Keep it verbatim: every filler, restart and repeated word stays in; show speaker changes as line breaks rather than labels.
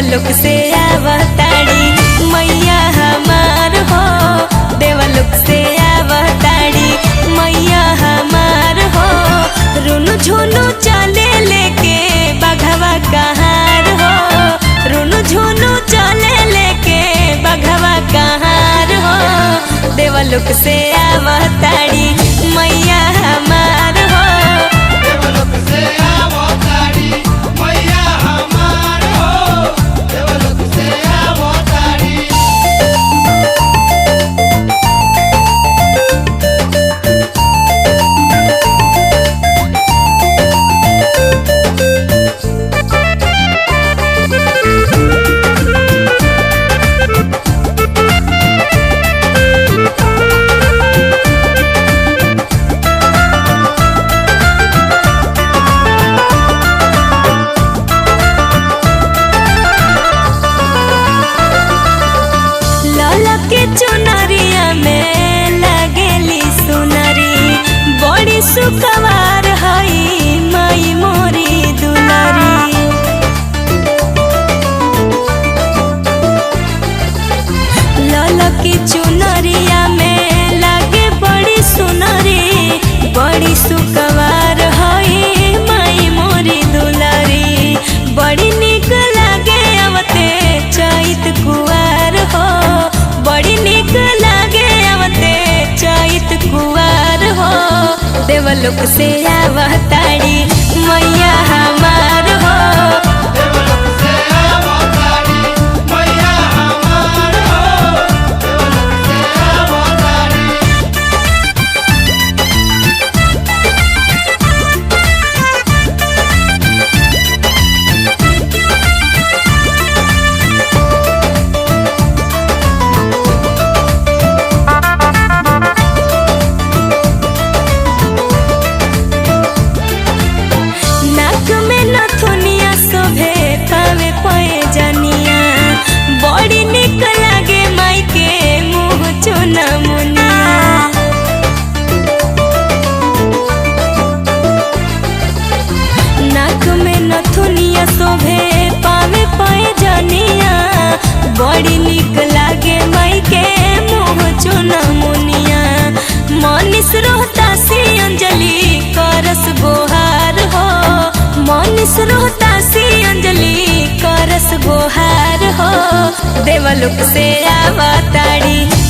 देवलोक से आवताड़ी मैया हमार हो, देवलोक से आवताड़ी मैया हमार हो। रुनु झुनु चले लेके बघवा कहार हो, रुनु झुनु चले लेके बघवा कहार हो। देवलोक से आवताड़ी मैया हमार हो,
देवलोक से आवताड़ी मैया हमार हो, देवलोक से आवताड़ी।
चुनरिया में लगेली सुनरी बड़ी सुकवार हई माई मोरी दुलारी। ललकी चुनरिया में लगे बड़ी सुनरी बड़ी सुकवार हई माई मोरी दुलारी। बड़ी निक लागे अवते चैत कुवार हो, बड़ी निक लागे अवते चैत कुवार हो। देवलोक से आवताड़ी मैया हमार हो,
देवलोक से आवताड़ी मैया हमार हो, देवलोक से आवताड़ी।
नाक में नथुनिया शोभे पावे पैजनिया। बड़ी निक लागे माई के मुँह चुना मुनिया। नाक में नथुनिया शोभे पावे पैजनिया। बड़ी निक लागे माई के मुँह चुना मुनिया। मनीष रोहतासी अंजलि करस गोहार हो, मनीष रोहतासी अंजलि करस गोहार हो। देवलोक से आवताड़ी